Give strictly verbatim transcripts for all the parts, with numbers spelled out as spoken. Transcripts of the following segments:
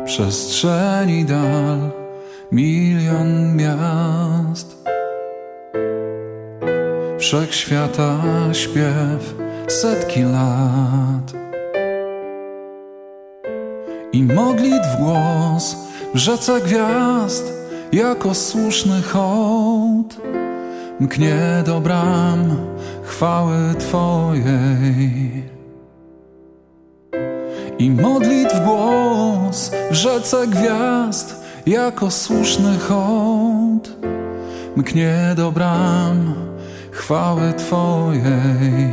przestrzeni dal milion miast, wszechświata śpiew setki lat i modlitw głos w rzece gwiazd jako słuszny hołd mknie do bram chwały Twojej. I modlitw głos w rzece gwiazd jako słuszny hołd mknie do bram chwały Twojej.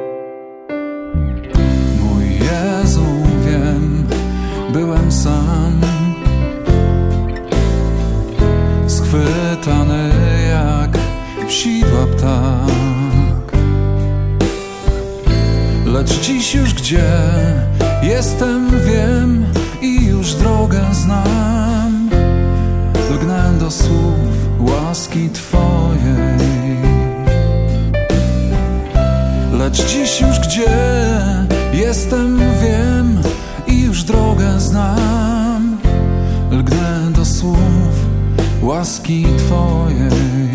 Mój Jezu, wiem, byłem sam, schwytany jak w sidła ptak, lecz dziś już gdzie jestem, wiem i już drogę znam. Lgnę do słów łaski Twojej. Lecz dziś już gdzie jestem, wiem i już drogę znam. Lgnę do słów łaski Twojej.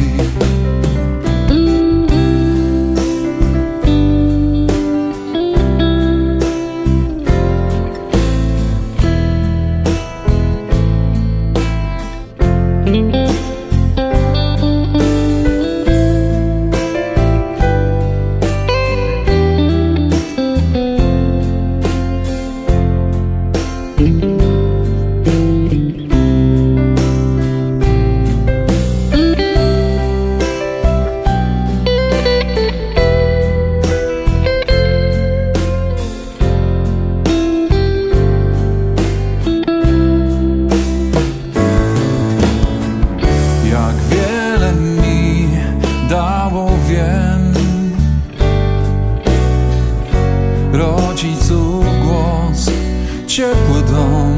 Rodziców głos, ciepły dom.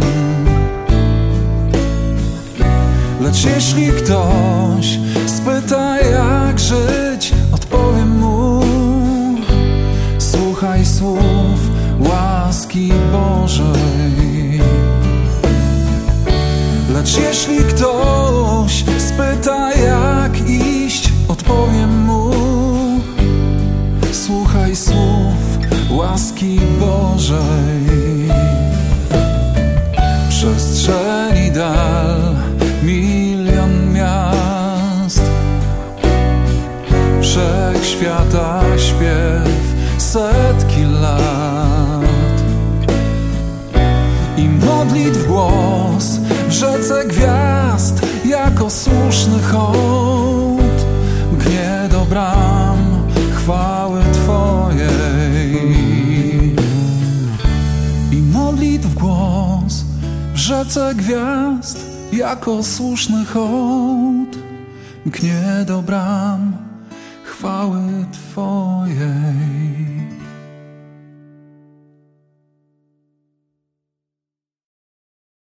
Lecz jeśli ktoś spyta jak żyć, odpowiem mu: słuchaj słów łaski Bożej. Lecz jeśli ktoś spyta jak iść, odpowiem mu: słuchaj słów łaski Bożej. Przestrzeni dal milion miast, wszechświata śpiew setki lat i modlitw głos w rzece gwiazd jako słuszny hołd mknie do bram chwały Twojej. I modlitw głos w rzece gwiazd jako słuszny hołd mknie do bram chwały Twojej.